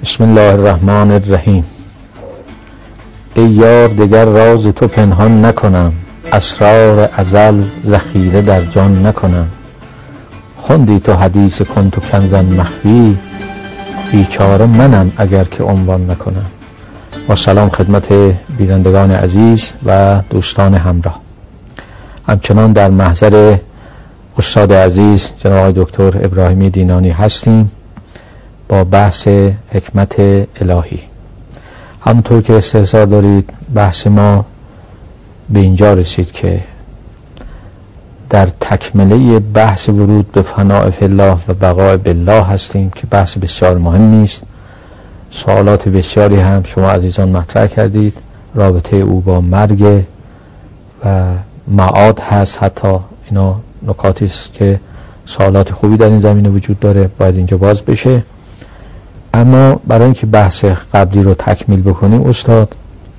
بسم الله الرحمن الرحیم. ای یار دگر راز تو پنهان نکنم، اسرار ازل ذخیره در جان نکنم. خوندی تو حدیث کنت کنزا مخفی، بیچاره منم اگر که عنوان نکنم. با سلام خدمت بینندگان عزیز و دوستان همراه. همچنان در محضر استاد عزیز جناب آقای دکتر ابراهیمی دینانی هستیم با بحث حکمت الهی. همونطور که استحضار دارید بحث ما به اینجا رسید که در تکمله بحث ورود به فناء فی الله و بقاء بالله هستیم که بحث بسیار مهمی است. سوالات بسیاری هم شما عزیزان مطرح کردید، رابطه او با مرگ و معاد هست. حتی اینا نکاتی است که سوالات خوبی در این زمینه وجود داره، باید اینجا باز بشه. اما برای اینکه بحث قبلی رو تکمیل بکنیم استاد،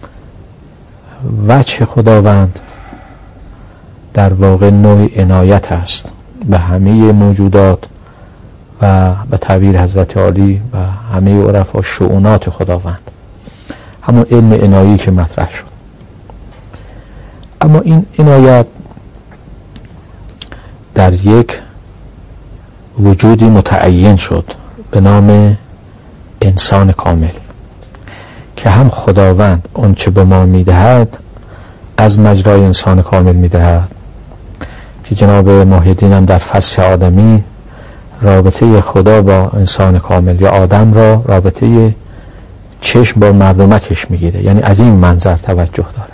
وجه خداوند در واقع نوع عنایت است به همه موجودات و به تعبیر حضرت عالی و همه عرفا شؤونات خداوند، همون علم عنایی که مطرح شد. اما این عنایت در یک وجودی متعین شد به نام انسان کامل که هم خداوند اون چه به ما میدهد از مجرای انسان کامل میدهد که جناب محی الدین هم در فصل آدمی رابطه خدا با انسان کامل یا آدم را رابطه چشم با مردمکش میگیره، یعنی از این منظر توجه داره.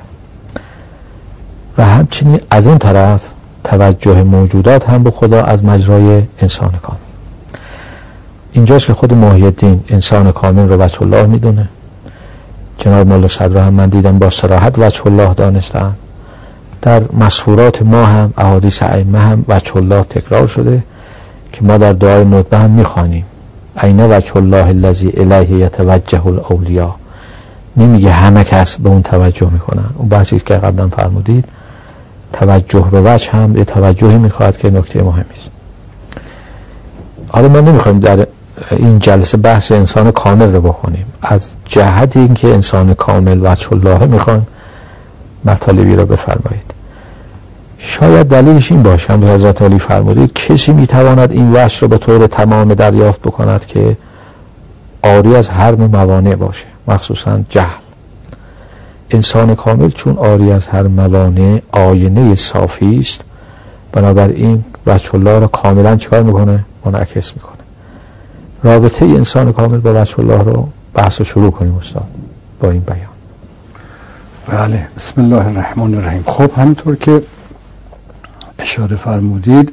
و همچنین از اون طرف توجه موجودات هم به خدا از مجرای انسان کامل. اینجاست که خود محی الدین انسان کامل رو وجه الله میدونه. جناب مولا صدرا هم من دیدم با صراحت وجه الله دانستن. در مسفورات ما هم احادیث ائمه هم وجه الله تکرار شده که ما در دعای ندبه هم میخوانیم عین وجه الله الذی الیه یتوجه الاولیاء. نمیگه همه کس به اون توجه میکنن. اون بحثی که قبلا فرمودید، توجه به وجه هم یه توجهی میخواد که نکته مهمی است. حالا ما نمیخوایم در این جلسه بحث انسان کامل رو بکنیم، از جهت اینکه انسان کامل وجه الله میخوان مطالبی رو بفرمایید. شاید دلیلش این باشه هم حضرت علی فرمودید کسی میتواند این وجه رو به طور تمام دریافت بکند که عاری از هر موانع باشه، مخصوصا جهل. انسان کامل چون عاری از هر موانع آینه صافی است، بنابراین وجه الله رو کاملا چیکار میکنه؟ منعکس میکنه. رابطه انسان کامل با وجه الله رو بحث رو شروع کنیم استاد با این بیان. بله، بسم الله الرحمن الرحیم. خب همینطور که اشاره فرمودید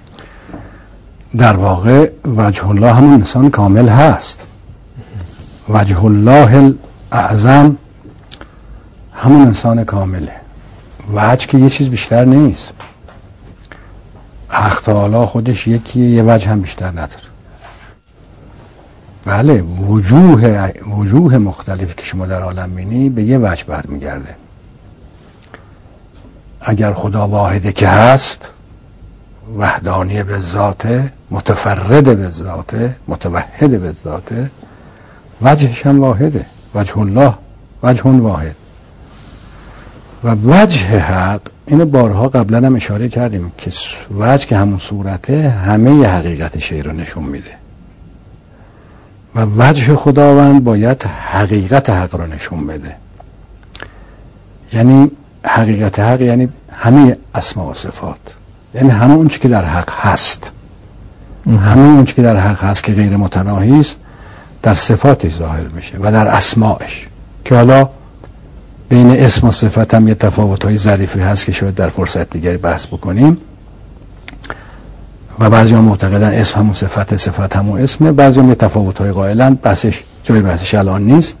در واقع وجه الله همون انسان کامل هست. وجه الله الاعظم همون انسان کامله. وجه که یه چیز بیشتر نیست. حق تعالی خودش یکیه، یه وجه هم بیشتر نداره. بله، وجوه مختلفی که شما در عالم بینی به یه وجه برمیگرده. اگر خدا واحده که هست، وحدانی به ذاته، متفرد به ذاته، متوحد به ذاته، وجهش هم واحده. وجه الله وجه واحد. و وجه حق، اینو بارها قبلا هم اشاره کردیم که وجه که همون صورته همه حقیقت شی رو نشون میده و وجه خداوند باید حقیقت حق رو نشون بده. یعنی حقیقت حق یعنی همه اسما و صفات، یعنی همه اون چی که در حق هست، همه اون چی که در حق هست که غیر متناهی است در صفاتش ظاهر میشه و در اسماش، که حالا بین اسم و صفت هم یه تفاوت‌های ظریفی هست که شاید در فرصت دیگری بحث بکنیم. و بعضی هم معتقدن اسم همون صفت، صفت همون اسمه. بعضی هم یه تفاوت‌های قائلن، بحثش جای بحثش الان نیست.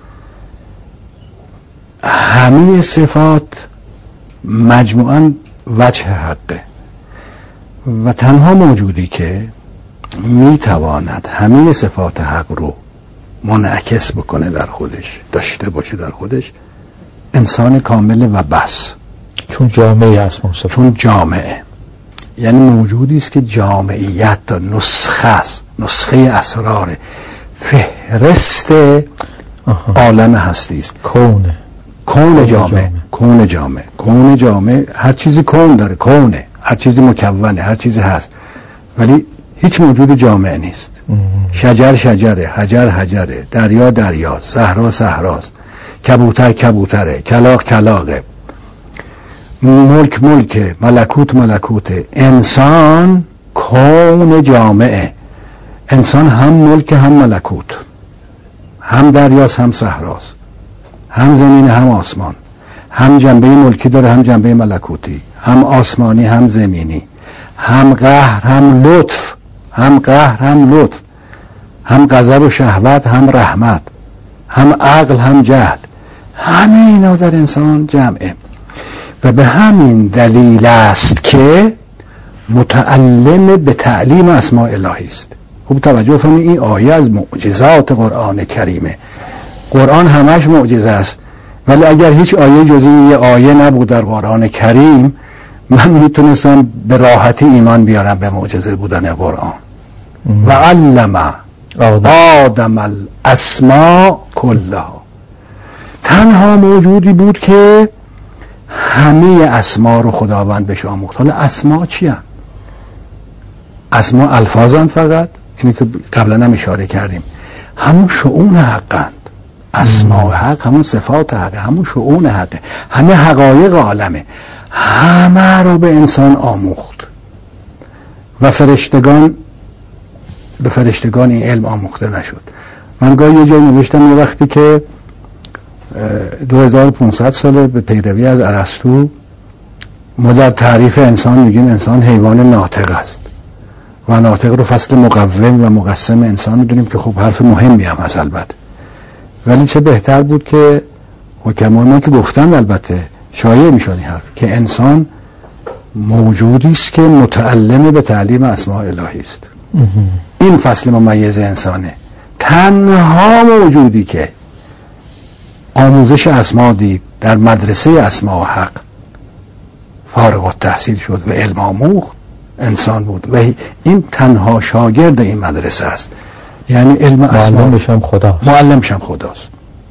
همه صفات مجموعاً وجه حقه و تنها موجودی که میتواند همه صفات حق رو منعکس بکنه در خودش، داشته باشه در خودش، انسان کامل و بس. چون جامعه اسم و صفات، چون جامعه، یعنی موجودی است که جامعیت نسخه است، نسخه اسرار، فهرست عالم هستی است. کون جامع هر چیزی کون داره، کونه، هر چیزی مکونه، هر چیزی هست، ولی هیچ موجود جامع نیست. شجر شجره، حجر حجره، دریا دریاست، صحرا صحراست، کبوتر کبوتره، کلاغ کلاغه، ملک ملکه، ملکوت ملکوته. انسان کون جامعه. انسان هم ملک هم ملکوت، هم دریاست هم صحراست، هم زمین هم آسمان، هم جنبه ملکی داره هم جنبه ملکوتی، هم آسمانی هم زمینی، هم قهر هم لطف، هم غضب و شهوت هم رحمت، هم عقل هم جهل. همه اینا در انسان جمعه و به همین دلیل است که متعلم به تعلیم اسماء الهی است. خوب توجه فرمایید، این آیه از معجزات قرآن کریمه. قرآن همش معجزه است، ولی اگر هیچ آیه جز این یه آیه نبود در قرآن کریم، من میتونستم به راحتی ایمان بیارم به معجزه بودن قرآن. و علم آدم الاسماء کلها. تنها موجودی بود که همه اسما رو خداوند بهش آموخت. حالا اسما چی هم؟ اسما الفاظن فقط، اینی که قبلا هم اشاره کردیم، همون شؤون حقند. اسماء حق همون صفات حق، همون شؤون حق، همه حقایق عالمه، همه رو به انسان آموخت و به فرشتگان این علم آموخته نشد. من گاهی یه جایی نوشتم یه وقتی که 2500 ساله به پیروی از ارسطو ما در تعریف انسان میگیم انسان حیوان ناطق است و ناطق رو فصل مقوم و مقسم انسان میدونیم که خب حرف مهمی هم هست البته، ولی چه بهتر بود که حکمای ما که گفتن البته شایع میشد این حرف که انسان موجودی است که متعلم به تعلیم اسماء الهی است. این فصل ممیز انسانه، تنها موجودی که آموزش اسما دید، در مدرسه اسما و حق فارغ التحصیل شد و علم آموخت، انسان بود و این تنها شاگرد این مدرسه است. یعنی علم اسما معلمش هم خداست.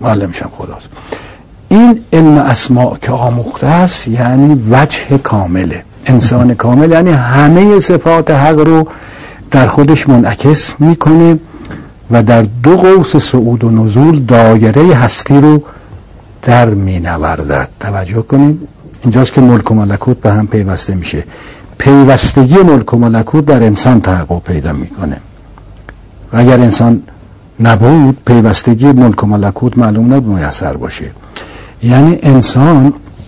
این علم اسما که آموخته است یعنی وجه کامله، انسان کامل، یعنی همه صفات حق رو در خودش منعکس میکنه و در دو قوس صعود و نزول دایره هستی رو در مینوردد. توجه کنید، اینجاست که ملک و ملکوت به هم پیوسته میشه. پیوستگی ملک و ملکوت در انسان تحقق پیدا میکنه و اگر انسان نبود پیوستگی ملک و ملکوت معلوم نبود میسر باشه. یعنی انسان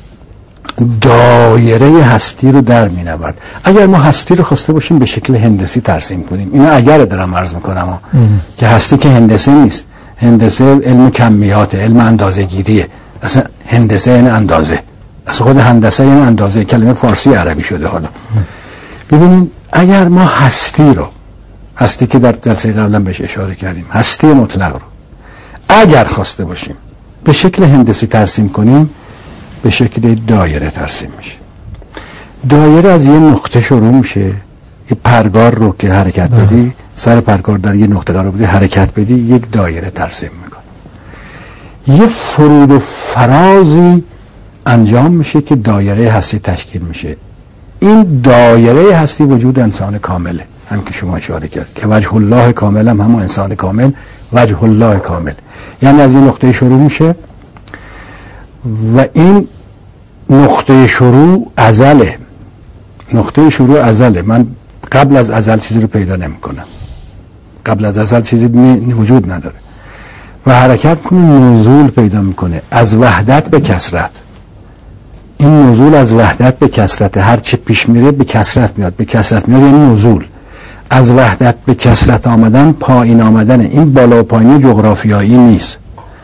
دایره هستی رو در مینورد. اگر ما هستی رو خواسته باشیم به شکل هندسی ترسیم کنیم، اینا اگر دارم عرض میکنم که هستی که هندسه نیست، هندسه علم کمیات، علم اندازه گیریه. اصلا هندسه یعنی اندازه، اصلا خود هندسه یعنی اندازه، کلمه فارسی عربی شده. حالا ببینید اگر ما هستی که در جلسه قبلا بهش اشاره کردیم، هستی مطلق رو اگر خواسته باشیم به شکل هندسی ترسیم کنیم، به شکل دایره ترسیم میشه. دایره از یه نقطه شروع میشه، یه پرگار رو که حرکت بدی، سر پرگار در یه نقطه قرار بدی، حرکت بدی، یک دایره ترسیم میکنه. یه فرود و فرازی انجام میشه که دایره هستی تشکیل میشه. این دایره هستی وجود انسان کامله، هم که شما اشاره کرد که وجه الله کامل هم همون انسان کامل، وجه الله کامل، یعنی از این نقطه شروع میشه و این نقطه شروع ازله. نقطه شروع ازله. من قبل از ازل چیزی رو پیدا نمی کنم، قبل از ازل چیزی وجود نداره و حرکت کنه، نزول پیدا میکنه از وحدت به کثرت. این نزول از وحدت به کثرت، هر چه پیش میره به کثرت میاد، به کثرت میاد یعنی نزول. از وحدت به کثرت آمدن پایین آمدن. این بالا و پایینی جغرافیایی نیست،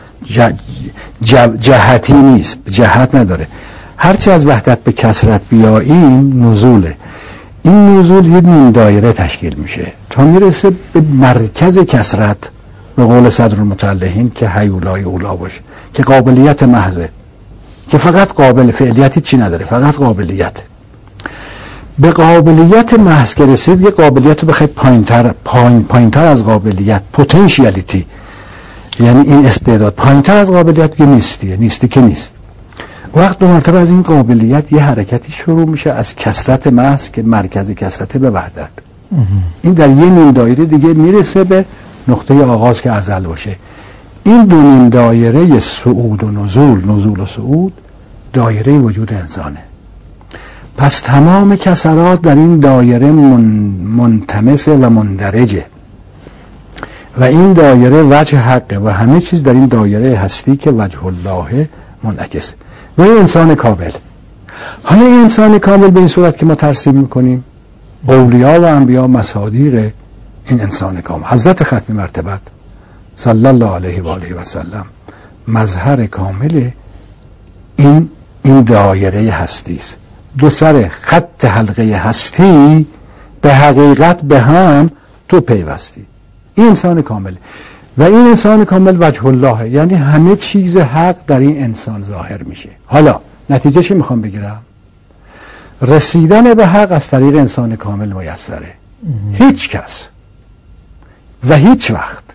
جهتی نیست، جهت نداره. هرچی از وحدت به کثرت بیاییم نزوله. این نزول یه نیم دایره تشکیل میشه تا میرسه به مرکز کثرت، به قول صدر المتعلهین که هیولای اولا باشه، که قابلیت محضه، که فقط قابل، فعلیتی چی نداره، فقط قابلیت. به قابلیت محض که رسید، یه قابلیت رو بخوای پایینتر از قابلیت، پتانسیالیتی، یعنی این استعداد پایین‌تر از قابلیت که نیستی که نیست. وقت دو مرتبه از این قابلیت یه حرکتی شروع میشه از کثرت محض که مرکز کثرت به وحدت. این در یه نیم دایره دیگه میرسه به نقطه آغاز که ازل باشه. این دو نیم دایره صعود و نزول و صعود دایره وجود انسانه. پس تمام کسرات در این دایره منطمسه و مندرجه و این دایره وجه حقه و همه چیز در این دایره هستی که وجه الله منعکسه و این انسان کامل. حالا این انسان کامل به این صورت که ما ترسیم میکنیم اولیا و انبیا مصادیق این انسان کامل. حضرت ختم مرتبت صلی الله علیه و آله و سلم مظهر کامل این دایره هستی است. دو سر خط حلقه هستی به حقیقت به هم تو پیوستی. این انسان کامل و این انسان کامل وجه الله، یعنی همه چیز حق در این انسان ظاهر میشه. حالا نتیجه چی میخوام بگیرم؟ رسیدن به حق از طریق انسان کامل میسره. هیچ کس و هیچ وقت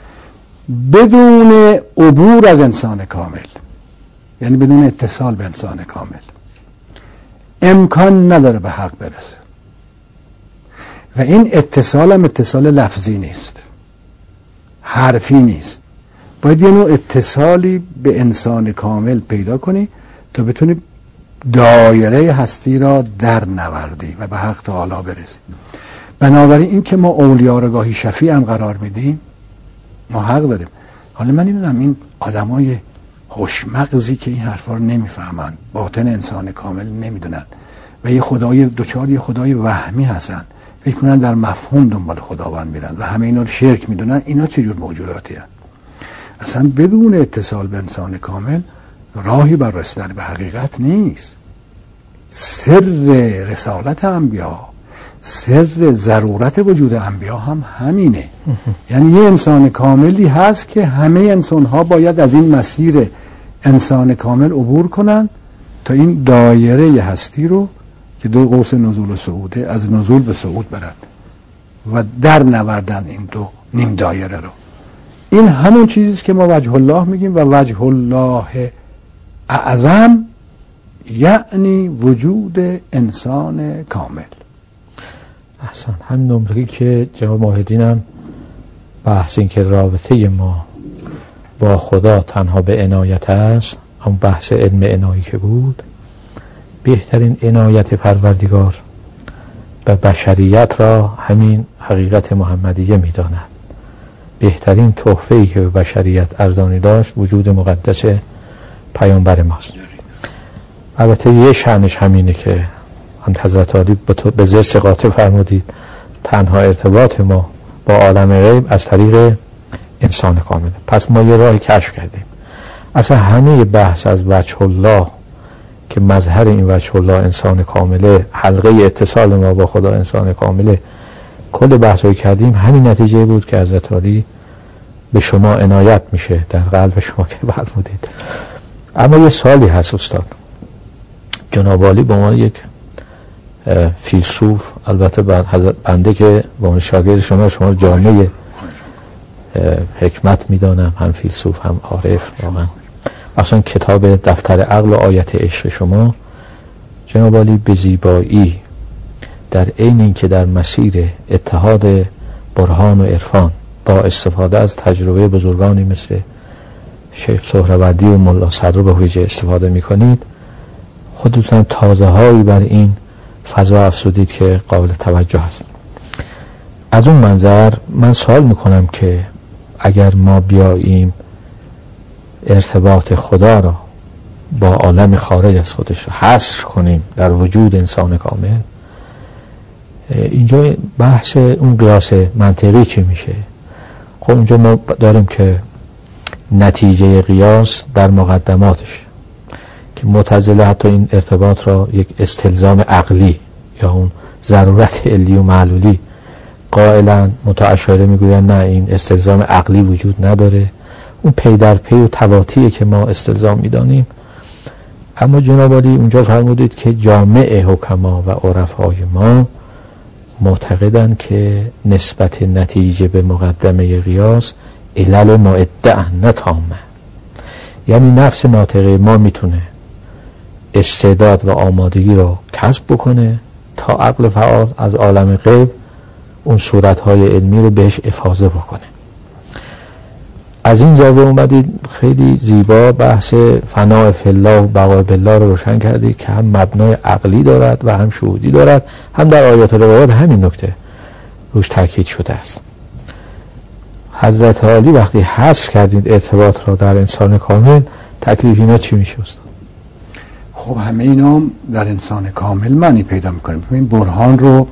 بدون عبور از انسان کامل، یعنی بدون اتصال به انسان کامل، امکان نداره به حق برسه. و این اتصال هم اتصال لفظی نیست، حرفی نیست. باید یه نوع اتصالی به انسان کامل پیدا کنی تا بتونی دایره هستی را در نوردی و به حق تعالی برسی. بنابراین این که ما اولیاء را گاهی شفیع هم قرار میدیم، ما حق داریم. حالا من نمیدونم این آدمای خوشمغزی که این حرفا رو نمیفهمن، باطن انسان کامل نمیدونن و یه خدای وهمی هستن، فکر کنن در مفهوم دنبال خداوند میرن و همه اینا رو شرک میدونن. اینا چه جور موجوداتی هستن؟ اصلا بدون اتصال به انسان کامل راهی بر رسیدن به حقیقت نیست. سر رسالت انبیا، سر ضرورت وجود انبیا هم همینه. یعنی یه انسان کاملی هست که همه انسان‌ها باید از این مسیر انسان کامل عبور کنن تا این دایره هستی رو که دو قوس نزول و صعوده، از نزول به صعود برن و در نوردن این دو نیم دایره رو. این همون چیزیست که ما وجه الله میگیم و وجه الله اعظم یعنی وجود انسان کامل. احسن. همین نمره که جناب موحدین هم بحث این که رابطه ما با خدا تنها به عنایت است، هم بحث علم عنایی که بود، بهترین عنایت پروردگار به بشریت را همین حقیقت محمدیه می‌داند. بهترین تحفه‌ای که به بشریت ارزانی داشت وجود مقدس پیامبر ماست. البته یه شأنش همینه که حضرت علی به زرس قاطع فرمودید تنها ارتباط ما با عالم غیب از طریق انسان کامل. پس ما یه راهی کشف کردیم. اصلا همه بحث از وجه الله که مظهر این وجه الله انسان کامله، حلقه اتصال ما با خدا انسان کامله، کل بحثایی کردیم همین نتیجه بود که حضرت علی به شما عنایت میشه در قلب شما که فرمودید. اما یه سوالی هست استاد. جناب عالی به عنوان یک فیلسوف، البته بنده که به عنوان شاگرد شما جامعه حکمت میدانم، هم فیلسوف هم عارف، واقعا اصلا کتاب دفتر عقل و آیت عشق شما جناب عالی به زیبایی در عین اینکه در مسیر اتحاد برهان و عرفان با استفاده از تجربه بزرگانی مثل شیخ سهروردی و ملا صدر به ویژه استفاده میکنید، خودتون تازه هایی بر این فضا افزودید که قابل توجه است. از اون منظر من سوال میکنم که اگر ما بیاییم ارتباط خدا را با عالم خارج از خودش رو حصر کنیم در وجود انسان کامل، اینجا بحث اون قیاس منطقی چی میشه؟ خب اونجا ما داریم که نتیجه قیاس در مقدماتش که معتزله حتی این ارتباط را یک استلزام عقلی یا اون ضرورت علی و معلولی قائلا، متعاشره میگوین نه این استلزام عقلی وجود نداره، اون پی در پی و تواتیه که ما استلزام میدانیم. اما جناب علی اونجا فرمودید که جامع حکما و عرفای ما معتقدن که نسبت نتیجه به مقدمه قیاس علل معده نه تامه. یعنی نفس ناطقه ما میتونه استعداد و آمادگی رو کسب بکنه تا عقل فعال از عالم غیب اون صورتهای علمی رو بهش افاضه بکنه. از این زاویه اومدید خیلی زیبا بحث فناء فی الله و بقاء بالله رو روشن کردید که هم مبنای عقلی دارد و هم شهودی دارد، هم در آیات و روایات همین نکته روش تاکید شده است. حضرت عالی وقتی حذف کردید ارتباط را در انسان کامل، تکلیف اینا چی میشه استاد؟ خب همه اینا در انسان کامل معنی پیدا میکنه. این برهان رو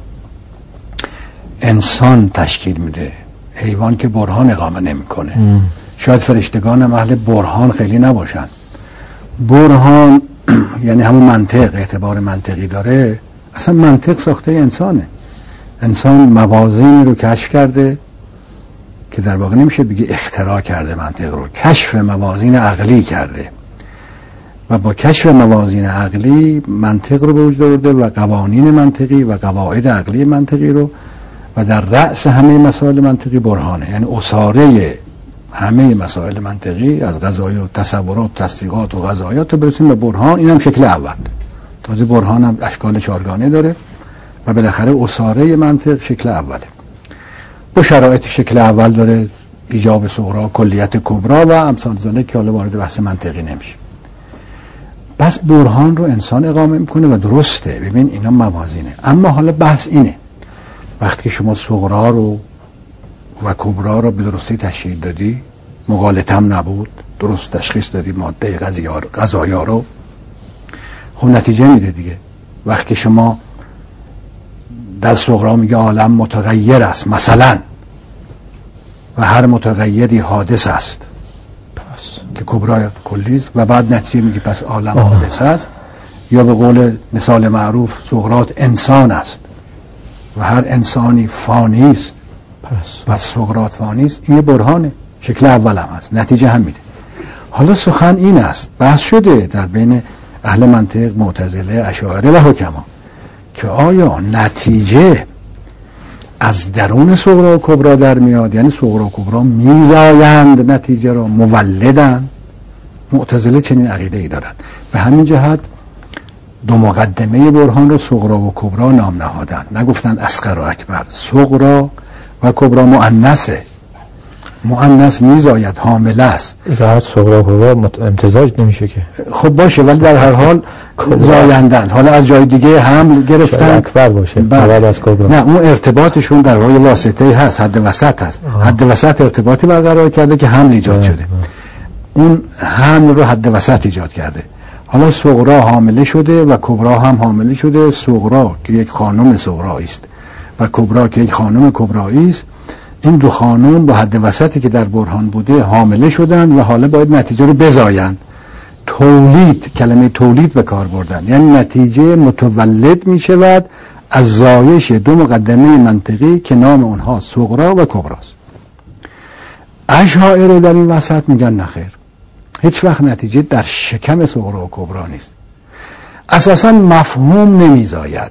انسان تشکیل میده، حیوان که برهان اقامه نمیکنه. شاید فرشتگان هم اهل برهان خیلی نباشن. برهان یعنی همون منطق، اعتبار منطقی داره. اصلا منطق ساخته انسانه. انسان موازین رو کشف کرده که در واقع نمیشه بگی اختراع کرده، منطق رو کشف موازین عقلی کرده و با کشف موازین عقلی منطق رو به وجود آورده و قوانین منطقی و قواعد عقلی منطقی رو، و در رأس همه مسائل منطقی برهانه. یعنی اساره همه مسائل منطقی از قضایا و تصورات و تصدیقات و قضایات رو برسیم به برهان. این هم شکل اول. تازه برهان هم اشکال چهارگانه داره و بالاخره اساره منطق شکل اوله. با شرایط شکل اول داره، ایجاب صغرا، کلیت کبرا و امثال ذالک که حالا وارد بحث منطقی نمیشه. بس برهان رو انسان اقامه میکنه و درسته. ببین اینا موازینه. اما حالا بحث اینه، وقتی شما صغرا رو و کبرا رو به درستی تشخیص دادی، مغالطم نبود، درست تشخیص دادی ماده قضایا رو، خب نتیجه میده دیگه. وقتی شما در صغرا میگه عالم متغیر است مثلا و هر متغیری حادث است پس که کبرا کلی است، و بعد نتیجه میگه پس عالم حادث است، یا به قول مثال معروف صغرات انسان است و هر انسانی فانی است پس صغرات فانی است. این برهانه، شکل اول هم هست، نتیجه هم میده. حالا سخن این است، بحث شده در بین اهل منطق، معتزله، اشاعره و حکما که آیا نتیجه از درون صغرا و کبرا در میاد، یعنی صغرا و کبرا میزایند نتیجه را، مولدن. معتزله چنین عقیده ای دارند. به همین جهت دو مقدمه برهان رو صغرا و کبرا نام نهادن، نگفتن اصغر و اکبر. صغرا و کبرا مؤنثه، مؤنث میزاید، حامله است. اگر صغرا و کبرا امتزاج نمیشه که خب باشه، ولی در هر حال زایندن. حالا از جای دیگه حمل گرفتن، اکبر باشه بعد از کبرا. نه، اون ارتباطشون در راه واسطه هست، حد وسط هست. حد وسط ارتباطی برقرار کرده که حمل ایجاد شده. اون حمل رو حد وسط ایجاد کرده. حالا صغرا حامله شده و کبرا هم حامله شده. صغرا که یک خانم صغرایی است و کبرا که یک خانم کبرایی است، این دو خانم با حد وسطی که در برهان بوده حامله شدن و حالا باید نتیجه رو بزایند. تولید، کلمه تولید به کار بردن، یعنی نتیجه متولد می شود از زایش دو مقدمه منطقی که نام اونها صغرا و کبراست. اشاعره در این وسط میگن نخیر، هیچ وقت نتیجه در شکم صغرا و کبرا نیست. اساسا مفهوم نمیزاید.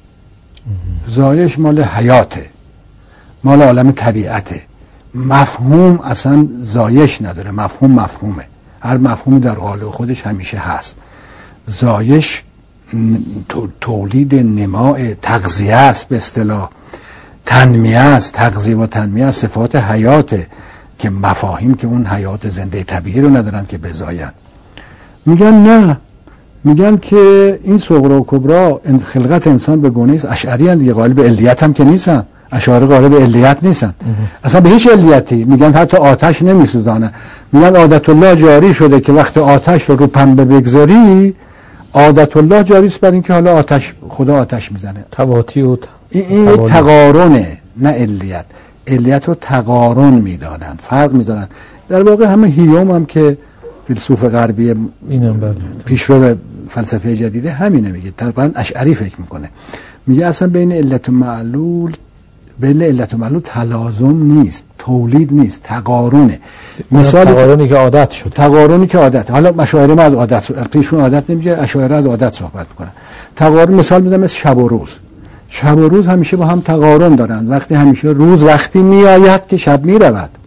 زایش مال حیاته، مال عالم طبیعته. مفهوم اصلا زایش نداره. مفهوم مفهومه، هر مفهومی در قالب خودش همیشه هست. زایش تولید، نماء، تغذیه است، به اصطلاح تنمیه است. تغذیه و تنمیه است صفات حیاته که مفاهیم که اون حیات زنده طبیعی رو ندارن که بزاین. میگن نه، میگن که این صغرا و کبرا خلقت انسان به گونه است. اشعری هم دیگه قالب علیت هم که نیستن. اشاعره قالب علیت نیستن، اصلا به هیچ علیتی. میگن حتی آتش نمیسوزانه. میگن عادت الله جاری شده که وقت آتش رو پنبه بگذاری، عادت الله جاری است بر اینکه حالا آتش، خدا آتش میزنه. تواتی و این یک تقارنه، نه علیت. علیت رو تقارن میدانند، فرق میدانند. در واقع همه هیوم هم که فیلسوف غربی پیشرو فلسفه جدیده همینه میگه. طبعا اشعری فکر میکنه، میگه اصلا بین علت و معلول، بین علت و معلول تلازم نیست، تولید نیست، تقارنه. مثال تقارنی که عادت شد، تقارنی که عادت. حالا مشاعره ما از عادت، پیشون عادت نمیگه، اشاعره از عادت صحبت میکنه. تقارن مثال میزنم مثل شب و روز. شب و روز همیشه با هم تقارن دارند. وقتی همیشه روز وقتی میآید که شب میرود،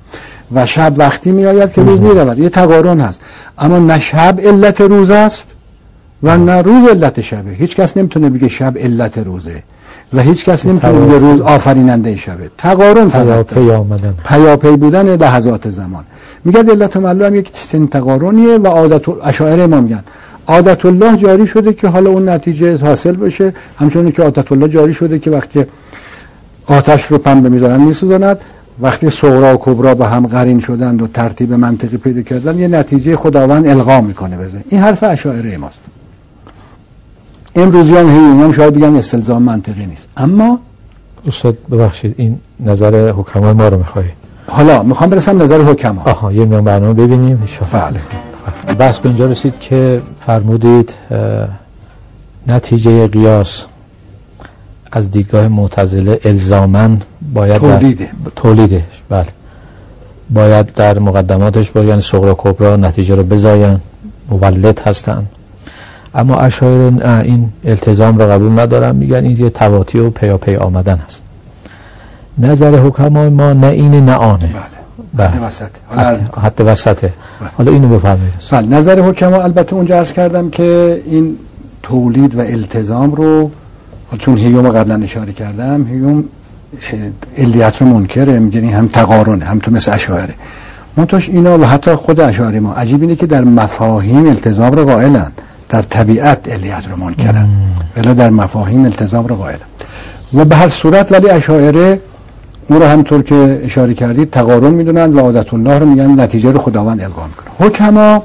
و شب وقتی می آید که روز می رود. یه تقارن هست، اما نه شب علت روز است و نه روز علت شبه. هیچ کس نمیتونه بگه شب علت روزه و هیچ کس نمیتونه بگه روز آفریننده شبه. تقارن فقط پیاپی بودن لحظات زمان. میگه علت و معلول هم یک سن تقارنیه و عادت اشاعره ما میگن عادت الله جاری شده که حالا اون نتیجه حاصل بشه، همچنین که عادت الله جاری شده که وقتی آتش رو پنبه میذارن میسوزاند، وقتی صغرا و کبرا با هم قرین شدند و ترتیب منطقی پیدا کردن یه نتیجه خداوند القا میکنه بزن. این حرف اشاعره ماست. امروزیان هم شاید بگن استلزام منطقی نیست، اما استاد ببخشید این نظر حکما ما رو میخوایی؟ حالا میخوام برسم نظر حکما. آها، یه میان برنامه ببینیم انشاءالله. بله. بحث به اینجا رسید که فرمودید نتیجه قیاس از دیدگاه معتزله الزاماً باید تولیدش بله باید در مقدماتش باید، یعنی صغرا کبرا نتیجه رو بزاین، مولد هستن. اما اشاعره این التزام رو قبول ندارن، میگن این یه تواطی و پیاپی آمدن هست. نظر حکمای ما نه اینه نه آنه. بله. حد وسطه. حد وسطه. حالا اینو بفرمایید. بله. نظر حکما البته اونجا عرض کردم که این تولید و التزام رو، چون هیوم قبلا اشاره کردم، هیوم علیت رو منکره، میگه هم تقارنه، هم تو مثل اشاعره. منتهاش اینا و حتی خود اشاعره ما عجیب اینه که در مفاهیم التزام رو قائلند، در طبیعت علیت رو منکرن ولی در مفاهیم التزام رو قائلن. و به هر صورت ولی اشاعره اون رو همطور که اشاره کردید تقارن میدونن و عادت الله رو میگن نتیجه رو خداوند القا میکنه. حکما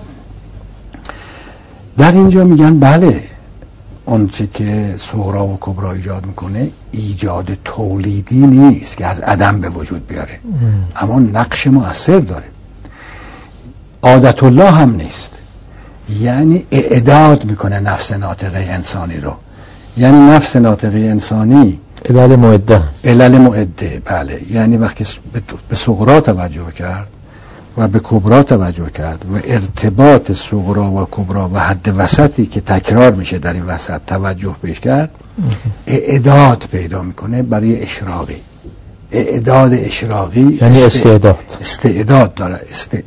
در اینجا میگن بله اون چی که صغرا و کبرا ایجاد میکنه ایجاد تولیدی نیست که از عدم به وجود بیاره، اما نقش مؤثر داره. عادت الله هم نیست، یعنی اعداد میکنه نفس ناطقه انسانی رو، یعنی نفس ناطقه انسانی علل معده بله، یعنی وقتی به صغرا توجه کرد و به کبرا توجه کرد و ارتباط صغرا و کبرا و حد وسطی که تکرار میشه در این وسط توجه بهش کرد، اعداد پیدا میکنه برای اشراقی. اعداد اشراقی یعنی استعداد داره،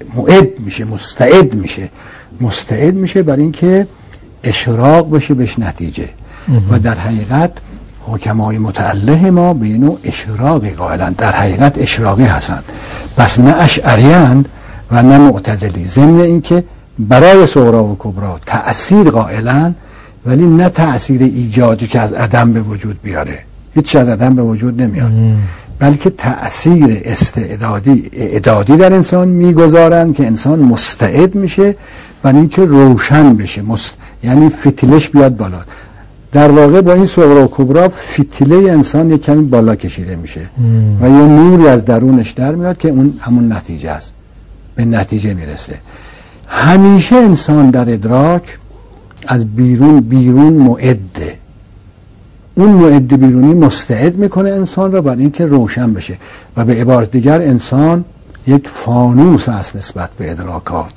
مستعد میشه برای اینکه اشراق بشه بهش نتیجه. و در حقیقت حکمای متعله ما به اینو اشراقی قائلند، در حقیقت اشراقی هستند، بس نه اشعری اند و نه معتزلی. ضمن اینکه برای صغرا و کبرا تأثیر قائلند ولی نه تأثیر ایجادی که از عدم به وجود بیاره، هیچ از عدم به وجود نمیاد، بلکه تأثیر اعدادی در انسان میگذارند که انسان مستعد میشه برای اینکه روشن بشه، یعنی فتیلش بیاد بالا. در واقع با این صغرا و کبرا فتیله انسان یک کمی بالا کشیده میشه و یه نوری از درونش در میاد که اون همون نتیجه است، به نتیجه میرسه. همیشه انسان در ادراک از بیرون معده، اون معده بیرونی مستعد میکنه انسان را برای اینکه روشن بشه. و به عبارت دیگر انسان یک فانوس است نسبت به ادراکات،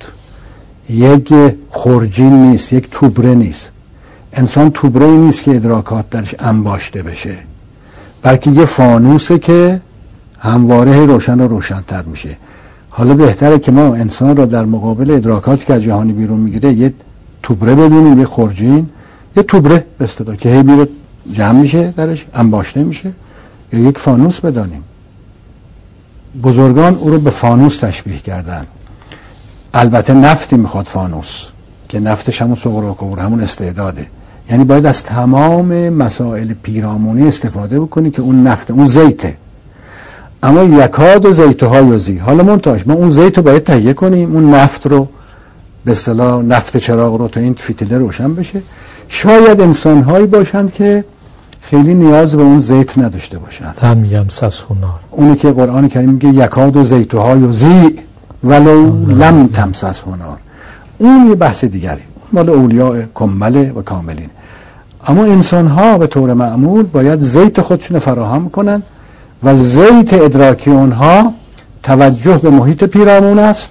یک خرجین نیست، یک توبره نیست. انسان توبره نیست که ادراکات درش انباشته بشه، بلکه یه فانوسه که همواره روشن و روشن‌تر میشه. حالا بهتره که ما انسان را در مقابل ادراکاتی که از جهانی بیرون میگیره یه توبره بدونیم، یه خرجین، یه توبره به اصطلاح که هی میره جمع میشه درش انباشته میشه، یا یک فانوس بدانیم. بزرگان او رو به فانوس تشبیه کردن. البته نفتی میخواد فانوس که نفتش همون صغرا و کبرا، همون استعداده. یعنی باید از تمام مسائل پیرامونی استفاده بکنی که اون نفت، اون زیته. اما یکاد و زیتها یوزی، حالا منتاش ما اون زیت رو باید تهیه کنیم، اون نفت رو به اصطلاح نفت چراغ رو تا این فتیله روشن بشه. شاید انسان‌هایی باشند که خیلی نیاز به اون زیت نداشته باشند. هم یمسسه نار، اونی که قرآن کریم میگه یکاد و زیتها یوزی ولو لم تمسسه نار. اون یه بحث دیگری، مال اولیاء کمله و کاملین. اما انسان ها به طور معمول باید زیت خودشون فراهم کنن و زیت ادراکی اونها توجه به محیط پیرامون است،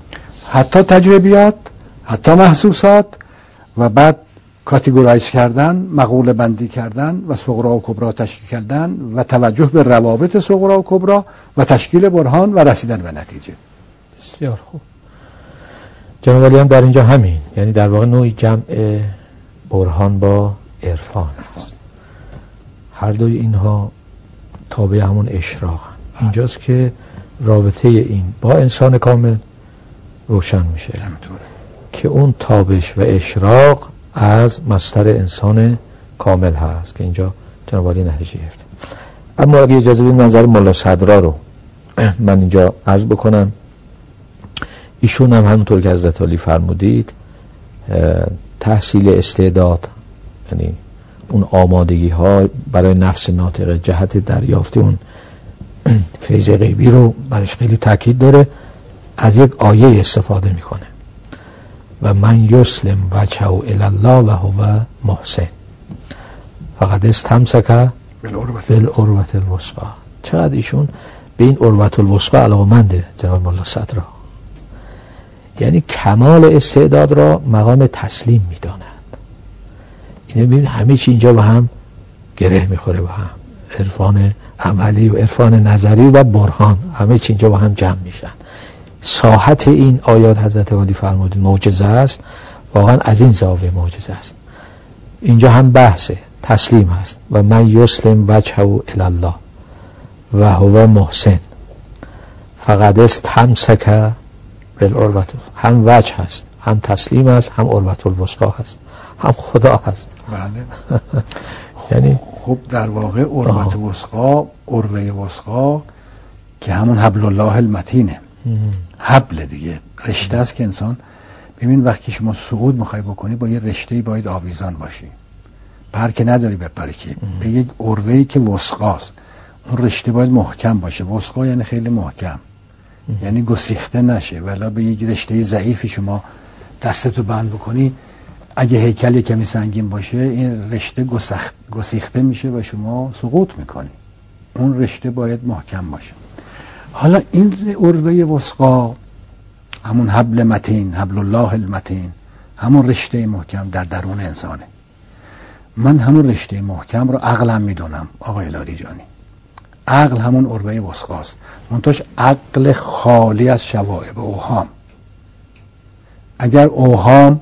حتی تجربیات، حتی محسوسات، و بعد کاتگورایز کردن، مقوله بندی کردن و صغرا و کبرا تشکیل کردن و توجه به روابط صغرا و کبرا و تشکیل برهان و رسیدن به نتیجه. بسیار خوب. جناب علی هم در اینجا همین، یعنی در واقع نوعی جمع برهان با عرفان است. هر دوی اینها تابع همون اشراق هم. اینجاست که رابطه این با انسان کامل روشن میشه که اون تابش و اشراق از مصدر انسان کامل هست که اینجا جناب علی نتیجه گرفت. اما اگه اجازه بدید منظر ملا صدرا رو من اینجا عرض بکنم. ایشون هم همونطور که حضرت علی فرمودید تحصیل استعداد، یعنی اون آمادگی ها برای نفس ناطقه جهت دریافت اون فیض غیبی رو برش خیلی تاکید داره، از یک آیه استفاده میکنه و من یسلم وجهه الی الله و هو محسن فقد استمسک بالعروة الوثقی. چقدر ایشون به این عروة الوثقی علاقه‌منده جناب مولا صدرا، یعنی کمال استعداد را مقام تسلیم میداند. اینو ببین همه چی اینجا با هم گره میخوره، با هم عرفان عملی و عرفان نظری و برهان همه چی اینجا با هم جمع میشن. ساحت این آیات حضرت علی فرمودید معجزه است، واقعا از این زاویه معجزه است. اینجا هم بحث تسلیم هست و من یسلم وجهه الی الله و هو محسن فقد استمسک بالعروة. هم وجه هست، هم تسلیم هست، هم عروة الوثقی هست، هم خدا هست. بله. یعنی خب در واقع عروة الوثقی، عروة وثقی که همون حبل الله المتینه، حبل دیگه، رشته است که انسان ببین وقتی شما صعود میخوای بکنی با یه رشته‌ای باید آویزان باشی، پر که نداری بپری که به یک عروه‌ای که وثقاست. اون رشته باید محکم باشه. وثقا یعنی خیلی محکم، یعنی گسیخته نشه. ولی به یک رشته ضعیفی شما دستتو بند بکنی، اگه هیکلی کمی سنگین باشه این رشته گسیخته میشه و شما سقوط میکنی. اون رشته باید محکم باشه. حالا این عروه وثقا همون حبل متین، حبل الله المتین، همون رشته محکم در درون انسانه. من همون رشته محکم رو عقلم میدونم آقای لاریجانی. عقل همون عروه وثقاست، منتهاش عقل خالی از شوائب اوهام. اگر اوهام،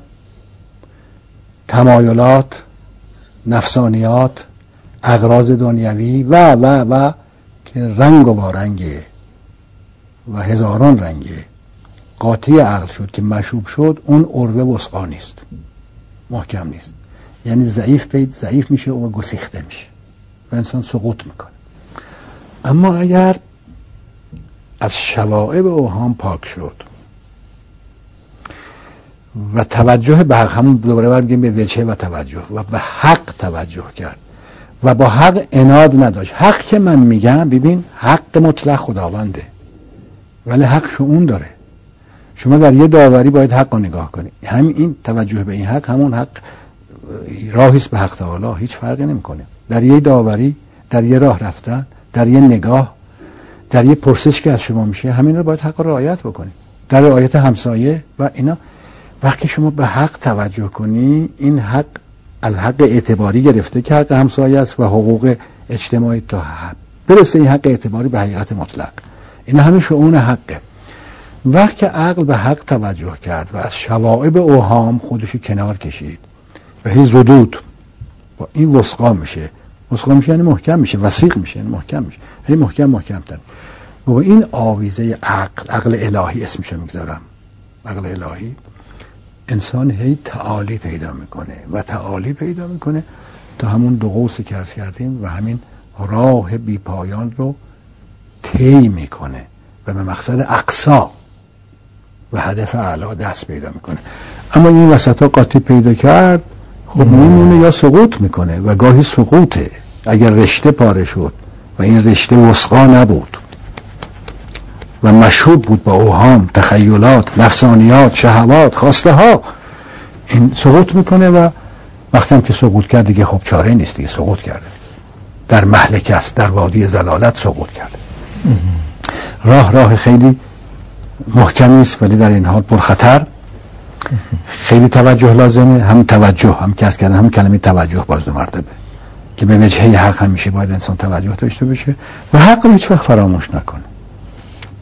تمایلات، نفسانیات، اغراض دنیوی و که رنگ و وارنگه و هزاران رنگه قاطی عقل شد که مشوب شد، اون عروه وثقا نیست، محکم نیست. یعنی ضعیف میشه و گسیخته میشه و انسان سقوط میکنه. اما اگر از شوائب اوهام پاک شد و توجه به حق، همون دوباره برمیگیم به وجهه و توجه، و به حق توجه کرد و با حق عناد نداشت. حق که من میگم ببین حق مطلق خداونده، ولی حق شؤون داره. شما در یه داوری باید حق رو نگاه کنی. همین این توجه به این حق، همون حق راهیست به حق تعالی، هیچ فرقی نمیکنه. در یه داوری، در یه راه رفتن، در یه نگاه، در یه پرسش که از شما میشه، همین رو باید حق رو رعایت بکنی. در رعایت همسایه و اینا. وقتی شما به حق توجه کنی، این حق از حق اعتباری گرفته که حق همسایه است و حقوق اجتماعی تا برسه این حق اعتباری به حقیقت مطلق. این همه شؤون حقه. وقتی عقل به حق توجه کرد و از شوائب اوهام خودشو کنار کشید و هی زدود با این وثقا میشه. وثقا میشه یعنی محکم میشه، وثیق میشه یعنی محکم میشه، هی محکم تر. و با این آویزه عقل الهی اسمشو میگذارم، عقل الهی، انسان هی تعالی پیدا میکنه و تعالی پیدا میکنه تا همون دو قوسی که عرض کردیم و همین راه بی پایان رو طی میکنه و به مقصد اقصا و هدف اعلا دست پیدا میکنه. اما این وسط ها قاطی پیدا کرد، خب میمونه یا سقوط میکنه و گاهی سقوطه. اگر رشته پاره شد و این رشته وثقا نبود و مشوب بود با اوهام، تخیلات، نفسانیات، شهوات، خواسته ها، این سقوط میکنه و وقتی هم که سقوط کرد دیگه خب چاره نیست، دیگه سقوط کرده، در مهلک است، در وادی زلالت سقوط کرده. راه خیلی محکم نیست، ولی در این حال پرخطر، خیلی توجه لازمه. هم توجه، هم کس کردن، هم کلمه توجه باز دو مرتبه که به وجهه حق همیشه باید انسان توجه داشته باشه و حق رو هیچ وقت فراموش نکنه.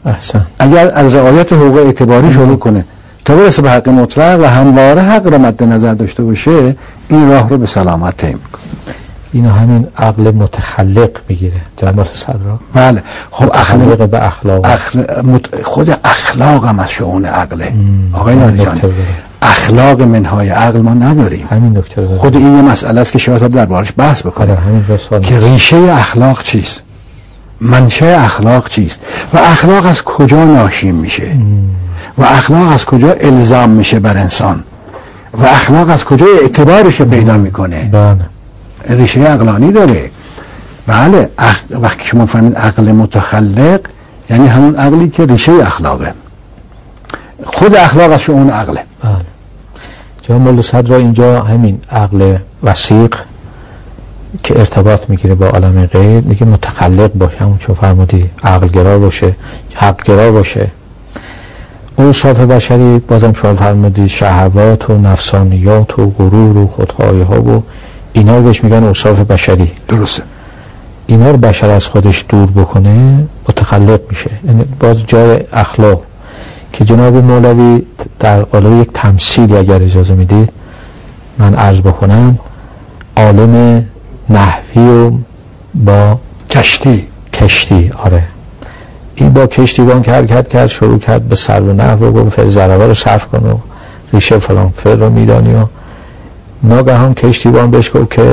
احسن. اگر از رعایت حقوق اعتباری شروع کنه تا برسه به حق مطلق و همواره حق را مد نظر داشته باشه، این راه رو به سلامت طی میکنه. اینو همین عقل متخلق میگیره جناب صدرا. بله. خب اخلاق به اخلاق، خود اخلاق هم از شؤون عقله. آقای ناری جان، اخلاق منهای عقل ما نداریم. همین نکته خود این یه مسئله است که شاید دربارش بحث بکنه که ریشه اخلاق چیست، منشأ اخلاق چیست و اخلاق از کجا ناشی میشه و اخلاق از کجا الزام میشه بر انسان و اخلاق از کجا اعتبارش رو پیدا میکنه. بله. ریشه عقلانی داره. بله. وقتی شما فهمید عقل متخلق یعنی همون عقلی که ریشه اخلاقه، خود اخلاق از شؤون عقله. بله. جناب مولا صدرا اینجا همین عقل وثیق که ارتباط میگیره با عالم غیب میگه متخلق باشه، همون چون فرمودی عقل گرا باشه، حق گرا باشه. اوصاف بشری بازم شما فرمودی شهوات و نفسانیات و غرور و خودخواهی ها و اینا رو بهش میگن اوصاف بشری. درسته. اینا رو بشر از خودش دور بکنه متخلق میشه. یعنی باز جای اخلاق که جناب مولوی در قالب یک تمثیلی اگر اجازه میدید من عرض بکنم، عالم نحوی و با کشتی آره، این با کشتیبان که حرکت کرد شروع کرد به صرف نحو و گفت فعل ضربه رو صرف کن و ریشه فلان فعل رو میدانی و ناگهان کشتیبان بهش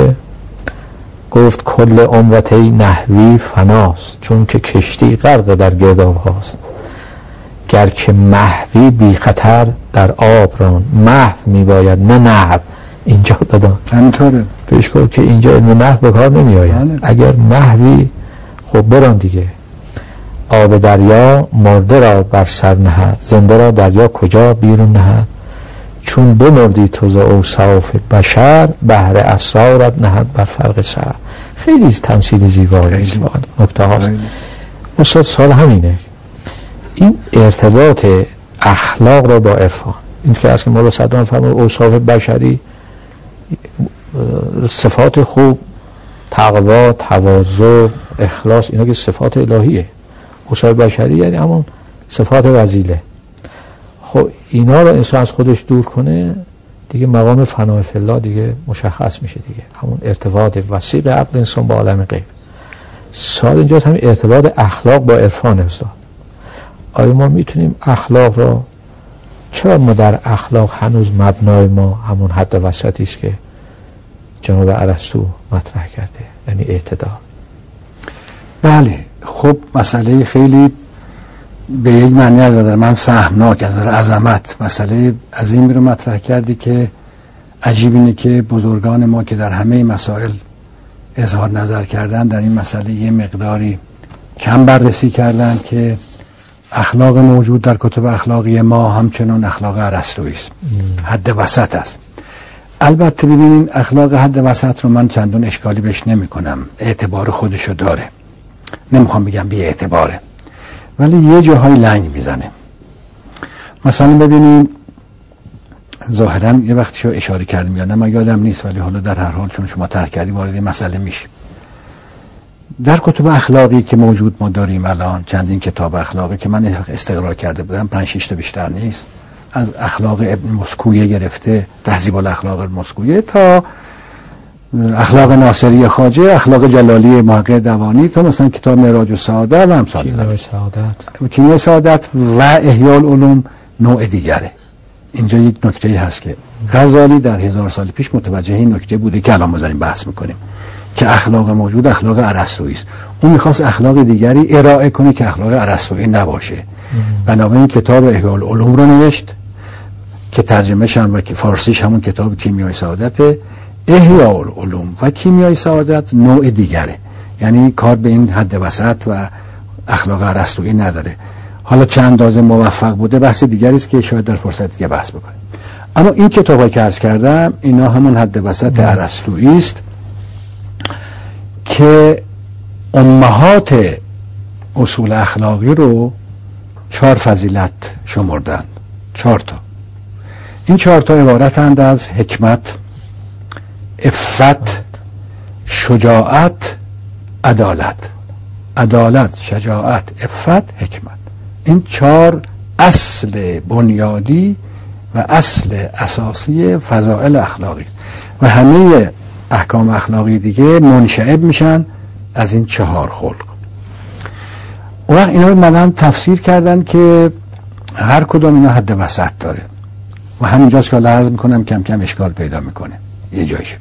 گفت کل عمرتی نحوی فناست، چون که کشتی غرق در گرداب هاست، گر که محوی بی خطر در آب ران، محو می باید نه نحو. اینجا بدان همینطوره پیش کن که اینجا علم نحو به کار نمی آید. اگر محوی خب بران دیگه. آب دریا مرده را بر سر نهد، زنده را دریا کجا بیرون نهد، چون بمردی تو ز اوصاف بشر، بهر اسرارت نهد بر فرق سر. خیلی تمثیل زیبایی است، نکته هاست. استاد سوال همینه، این ارتباط اخلاق را با عرفان، این که از که مولا صدرا فرمود اوصاف بشری صفات خوب، تقوا، تواضع، اخلاص، اینا که صفات الهیه. اوصاف بشری یعنی همون صفات رذیله. خب اینا رو انسان از خودش دور کنه دیگه مقام فناء فی الله دیگه مشخص میشه دیگه، همون ارتباط وسیع عقل انسان با عالم غیب. سوال اینجاست همین ارتباط اخلاق با عرفان استاد. آیا ما میتونیم اخلاق را، چرا ما در اخلاق هنوز مبنای ما همون حد وسطی است که جناب ارسطو مطرح کرده، یعنی اعتدال؟ بله. خب مسئله خیلی به یک معنی از نظر من سهمناک، از نظر عظمت مسئله عظیمی رو مطرح کردی که عجیب اینه که بزرگان ما که در همه مسائل اظهار نظر کردن در این مسئله یه مقداری کم بررسی کردن که اخلاق موجود در کتب اخلاقی ما همچنان اخلاق ارسطویی است، حد وسط است. البته ببینین اخلاق حد وسط رو من چندان اشکالی بهش نمی کنم، اعتبار خودشو داره، نمیخوام بگم بی اعتباره، ولی یه جاهای لنگ میزنه. مثلا ببینین ظاهرا یه وقتی شو اشاره کردیم یا نه من یادم نیست، ولی حالا در هر حال چون شما طرح کردی وارد مسئله میشیم. در کتب اخلاقی که موجود ما داریم الان، چندین کتاب اخلاقی که من استقرا کرده بودم 5-6 تا بیشتر نیست، از اخلاق ابن مسکویه گرفته، تهذیب الاخلاق مسکویه، تا اخلاق ناصری خواجه، اخلاق جلالی محقق دوانی، تا مثلا کتاب معراج السعادت و امثال کیمیای سعادت و احیاء العلوم نوع دیگره. اینجا یک نکته هست که غزالی در 1000 سال پیش متوجه این نکته بوده که الان ما داریم بحث میکنیم که اخلاق موجود اخلاق ارسطویی است. اون میخواست اخلاق دیگری ارائه کنه که اخلاق ارسطویی نباشه. بنابراین کتاب احیاء العلوم رو نوشت که ترجمه‌ش هم و که فارسیش همون کتاب کیمیای سعادت. احیاء العلوم و کیمیای سعادت نوع دیگره، یعنی کار به این حد وسط و اخلاق ارسطویی نداره. حالا چند اندازه موفق بوده بحث دیگری است که شاید در فرصت دیگه بحث بکنیم. اما این کتابایی که عرض کردم اینا همون حد وسط ارسطویی است که امهات اصول اخلاقی رو 4 فضیلت شمردن، 4 تا. این 4 تا عبارتند از حکمت، عفت، شجاعت، عدالت. عدالت، شجاعت، عفت، حکمت. این 4 اصل بنیادی و اصل اساسی فضائل اخلاقی است و همه احکام اخلاقی دیگه منشعب میشن از این 4 خلق. اون وقت اینا اومدن تفسیر کردن که هر کدام اینا حد وسط داره و همینجاست که عرض میکنم کم کم اشکال پیدا میکنه یه جایش.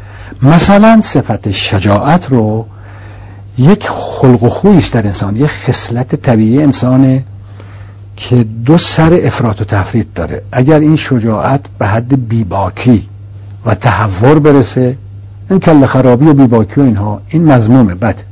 مثلا صفت شجاعت رو یک خلق و خویی است در انسان، یک خصلت طبیعی انسانه که 2 سر افراط و تفرید داره. اگر این شجاعت به حد بیباکی و تهور برسه، این کله خرابی و بیباکی و اینها، این مذمومه، بده.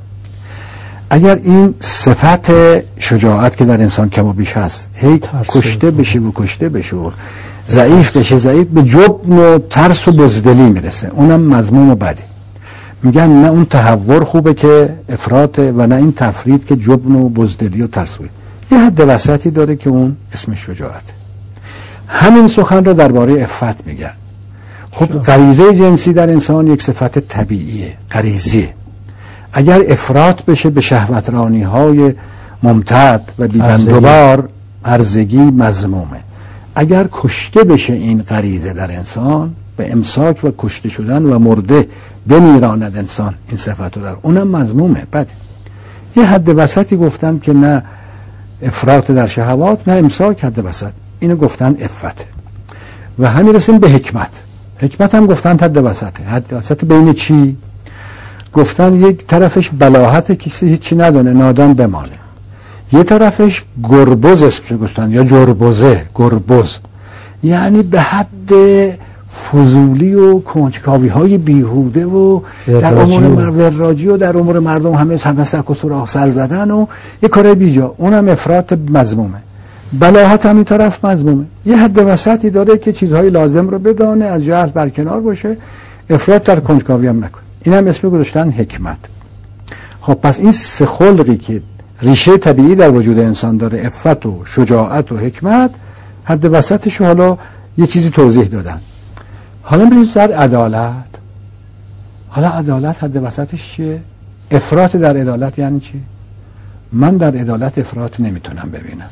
اگر این صفت شجاعت که در انسان کم و بیش هست هی کشته بشه و ضعیف بشه، به جبن و ترس و بزدلی میرسه، اونم مذموم و بده. میگن نه اون تهور خوبه که افراطه و نه این تفرید که جبن و بزدلی و ترسوه. یه حد وسطی داره که اون اسمش شجاعته. همین سخن رو درباره عفت میگن. خب غریزه جنسی در انسان یک صفت طبیعیه، غریزیه. اگر افراط بشه به شهوترانی های ممتد و بی‌بندوبار، هرزگی مذمومه. اگر کشته بشه این غریزه در انسان، به امساک و کشته شدن و مرده بمیراند انسان این صفت رو داره، اونم مذمومه، بده. یه حد وسطی گفتن که نه افراط در شهوات نه امساک، حد وسط، اینو گفتن عفت. و همین رسیم به حکمت هم گفتن حد وسطه. حد وسط بین چی؟ گفتن یک طرفش بلاحته که کسی هیچی ندونه، نادان بمانه. یه طرفش گربز اسمش گفتن، یا جربزه، گربز، یعنی به حد فضولی و کنجکاوی های بیهوده و در امور وراجی و در امور مردم همه سک و سراغ سر زدن و یه کار بیجا، اونم افراط مذمومه. بلاحت هم این طرف مذمومه. یه حد وسطی داره که چیزهای لازم رو بدانه، از جهل برکنار باشه، افراط در کنجکاوی هم نکنه. این هم اسم گذاشتن حکمت. خب پس این 3 خلقی که ریشه طبیعی در وجود انسان داره، عفت و شجاعت و حکمت، حد وسطش حالا یه چیزی توضیح دادن. حالا بریم در عدالت. حالا عدالت حد وسطش چیه؟ افراط در عدالت یعنی چی؟ من در عدالت افراط نمیتونم ببینم.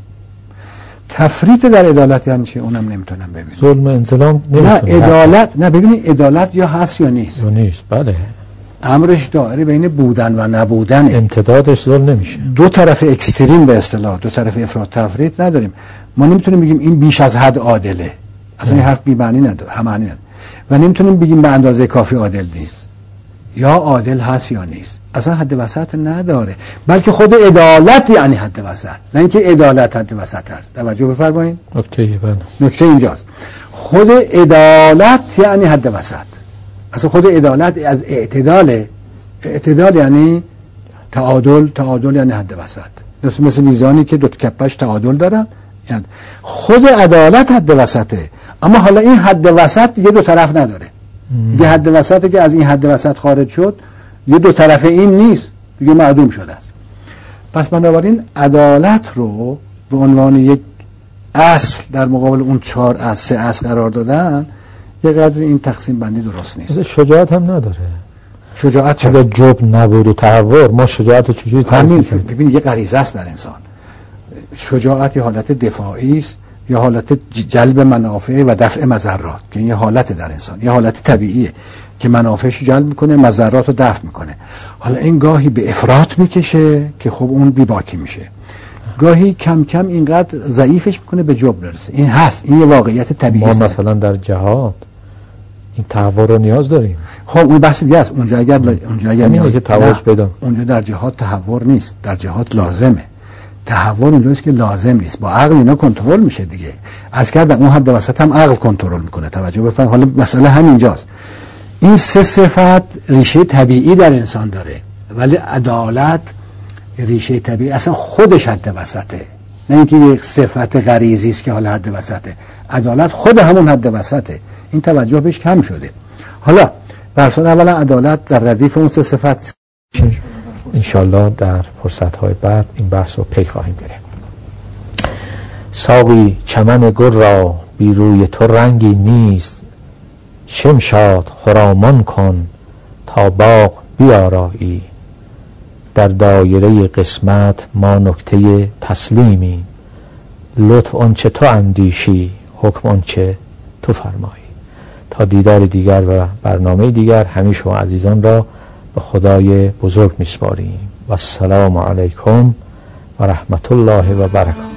تفریط در عدالت یعنی چی؟ اونم نمیتونم ببینم. ظلم انظلام نمیتونم. نه عدالت، نه ببینید عدالت یا هست یا نیست. بله. امرش دائره بین بودن و نبودن، امتدادش ظلم نمیشه. 2 طرف اکستریم به اصطلاح، 2 طرف افراط تفریط نداریم. ما نمیتونیم بگیم این بیش از حد عادله، اصلا این حرف بی معنی نداره، هم معنی نداره. و نمیتونیم بگیم به اندازه کافی عادل نیست، یا عادل هست یا نیست، اصلا حد وسط نداره. بلکه خود عدالت یعنی حد وسط، نه اینکه عدالت حد وسط هست. توجه بفرمایید، نکته اینجاست. خود عدالت یعنی حد وسط. اصلا خود عدالت از اعتدال یعنی تعادل یعنی حد وسط. مثل میزانی که 2 کپش تعادل دارن، یعنی خود عدالت حد وسطه. اما حالا این حد وسط دیگه 2 طرف نداره. دیگه حد وسطه که از این حد وسط خارج شد، یه 2 طرفه این نیست، دیگه معدوم شده است. پس بنابراین عدالت رو به عنوان یک اصل در مقابل اون 4 اصل 3 اصل قرار دادن، یه قدر این تقسیم بندی درست نیست. شجاعت هم نداره. شجاعت چه؟ اگه جبن نبود و تهور، ما شجاعت رو چجوری تعریف کنیم؟ ببین یه غریزه است در انسان. شجاعت یه حالت دفاعی است، یه حالت جلب منافع و دفع مضرات، که این یه حالت در انسان، یه حالت طبیعیه که منافعش جلب میکنه، مضرات رو دفع میکنه. حالا این گاهی به افراط میکشه که خب اون بیباکی میشه، گاهی کم کم اینقدر ضعیفش میکنه به جبن برسه. این هست، این یه واقعیت طبیعی است. ما مثلا در جهاد این تهور رو نیاز داریم. خب اون بحث دیگه است. اونجا اگر نیاز تهورش پیدا، اونجا در جهاد تهور نیست، در جهاد لازمه. تهور اونجاست که لازم نیست، با عقل اینا کنترل میشه دیگه. عرض کردم اون حد وسط هم عقل کنترل میکنه. توجه بفرمایید، حالا مسئله همینجاست. این 3 صفت ریشه طبیعی در انسان داره، ولی عدالت ریشه طبیعی اصلا خودش حد وسطه، نه اینکه یک صفت غریزی است که حالا حد وسطه. عدالت خود همون حد وسطه. این توجه بهش کم شده. حالا برصد اولا عدالت در ردیف اون 3 صفت انشالله در فرصت‌های بعد این بحث رو پی خواهیم گرفت. ساقی چمن گل را بی روی تو رنگی نیست، شمشاد خرامان کن تا باغ بیارایی. در دایره قسمت ما نکته تسلیمیم. لطف آنچه تو اندیشی، حکم آنچه تو فرمایی. تا دیدار دیگر و برنامه دیگر همه شما عزیزان را به خدای بزرگ میسپاریم و السلام علیکم و رحمت الله و برکاته.